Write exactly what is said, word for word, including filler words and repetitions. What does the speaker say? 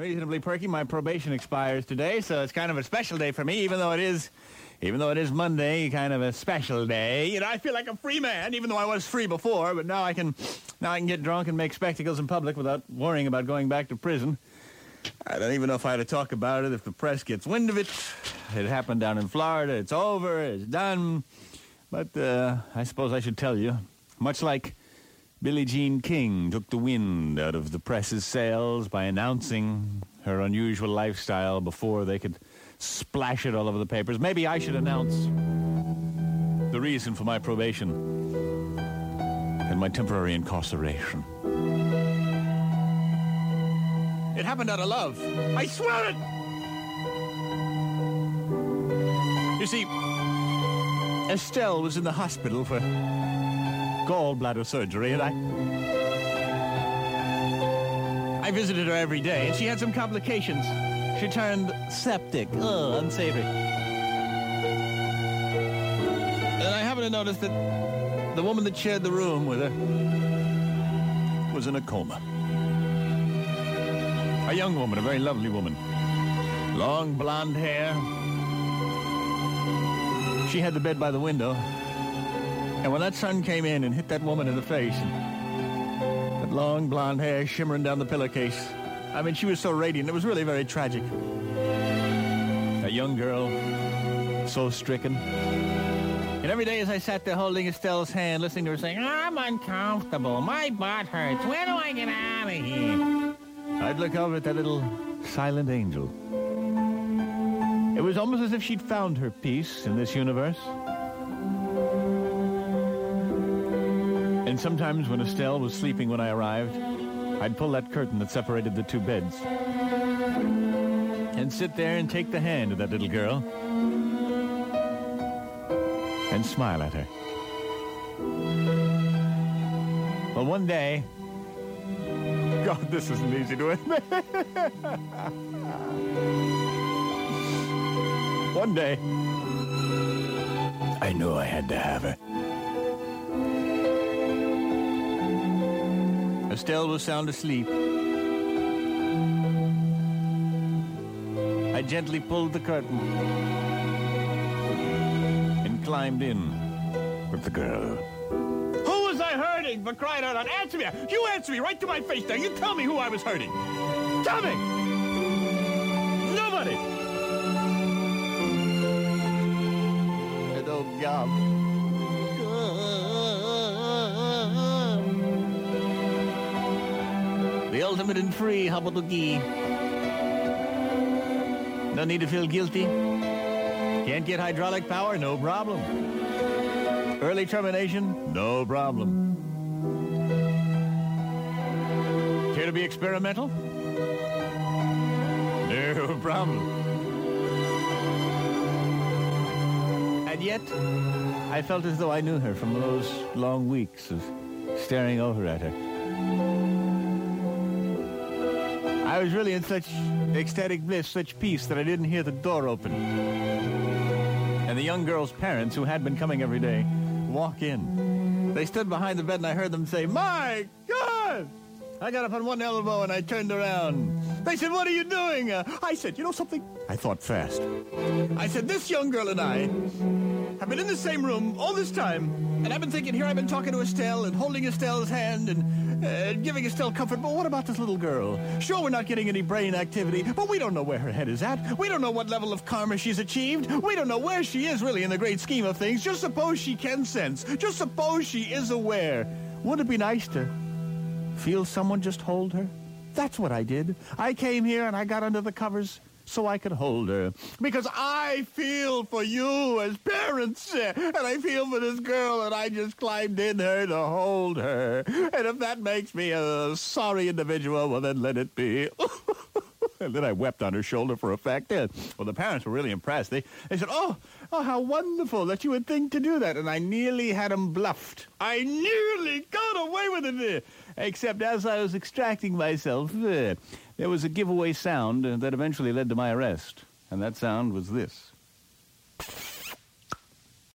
reasonably perky. My probation expires today, so it's kind of a special day for me, even though it is, even though it is Monday, kind of a special day. You know, I feel like a free man, even though I was free before, but now I can, now I can get drunk and make spectacles in public without worrying about going back to prison. I don't even know if I had to talk about it if the press gets wind of it. It happened down in Florida. It's over. It's done. But uh, I suppose I should tell you, much like Billie Jean King took the wind out of the press's sails by announcing her unusual lifestyle before they could splash it all over the papers, maybe I should announce the reason for my probation and my temporary incarceration. It happened out of love. I swear it! You see, Estelle was in the hospital for gallbladder surgery, and I... I visited her every day, and she had some complications. She turned septic. Ugh, unsavory. And I happened to notice that the woman that shared the room with her was in a coma. A young woman, a very lovely woman. Long blonde hair. She had the bed by the window. And when that sun came in and hit that woman in the face, and that long blonde hair shimmering down the pillowcase, I mean, she was so radiant. It was really very tragic. A young girl, so stricken. And every day as I sat there holding Estelle's hand, listening to her saying, I'm uncomfortable, my butt hurts, where do I get out of here? I'd look over at that little silent angel. It was almost as if she'd found her peace in this universe. And sometimes when Estelle was sleeping when I arrived, I'd pull that curtain that separated the two beds and sit there and take the hand of that little girl and smile at her. Well, one day... God, this isn't easy to admit. One day, I knew I had to have her. Estelle was sound asleep. I gently pulled the curtain and climbed in with the girl. Who was I hurting, for crying out loud? Answer me! You answer me right to my face now. You tell me who I was hurting. Tell me! Nobody! And oh, God. The ultimate and free Habadugi. No need to feel guilty. Can't get hydraulic power? No problem. Early termination? No problem. Care to be experimental? No problem. And yet, I felt as though I knew her from those long weeks of staring over at her. I was really in such ecstatic bliss, such peace, that I didn't hear the door open. And the young girl's parents, who had been coming every day, walk in. They stood behind the bed and I heard them say, "My God!" I got up on one elbow and I turned around. They said, "What are you doing?" Uh, I said, "You know something?" I thought fast. I said, "This young girl and I have been in the same room all this time, and I've been thinking, here I've been talking to Estelle and holding Estelle's hand and uh, giving Estelle comfort, but what about this little girl? Sure, we're not getting any brain activity, but we don't know where her head is at. We don't know what level of karma she's achieved. We don't know where she is really in the great scheme of things. Just suppose she can sense. Just suppose she is aware. Wouldn't it be nice to feel someone just hold her?" That's what I did. I came here and I got under the covers so I could hold her. Because I feel for you as parents, and I feel for this girl, and I just climbed in her to hold her. And if that makes me a sorry individual, well, then let it be. And then I wept on her shoulder for effect. Well, the parents were really impressed. They they said, oh, oh, how wonderful that you would think to do that. And I nearly had them bluffed. I nearly got away with it. Except as I was extracting myself, uh, there was a giveaway sound uh, that eventually led to my arrest. And that sound was this.